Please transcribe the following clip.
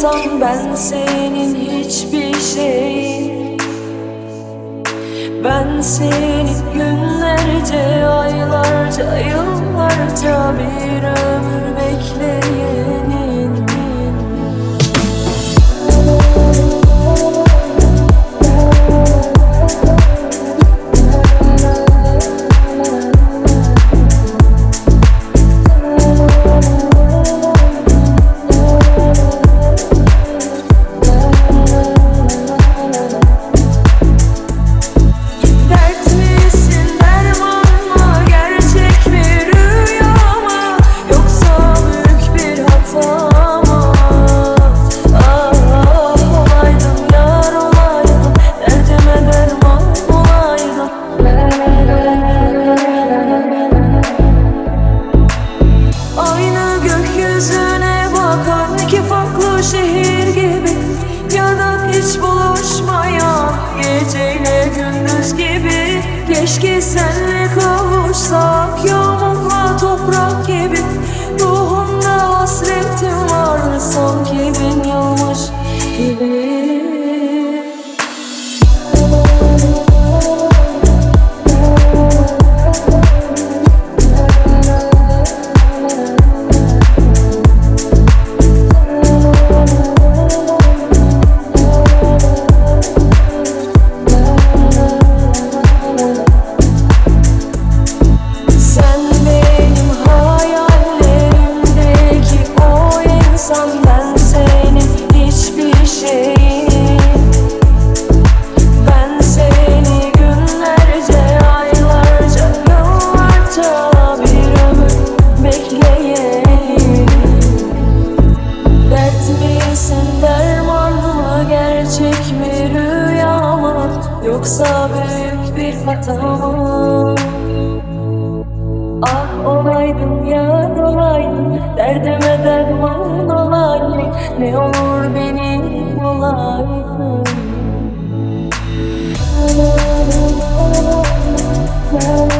insan, ben senin hiçbir şeyin. Ben seni günlerce, aylarca, yıllarca, bir ömür bekleyenin. Şehir gibi ya da hiç buluşmayan geceyle gündüz gibi. Keşke senle kavuşsak, yağmurla toprak gibi. Ruhumda hasretim var, sanki bin yılmış gibi. Ben senin hiçbir şeyin. Ben seni günlerce, aylarca, yıllarca, bir ömür bekleyenim. Dert misin, derman mı, gerçek mi, rüya mı, yoksa büyük bir hata mı? Ah olaydım, yar olaydım, derdime derman olaydım, ne olur benim olaydım.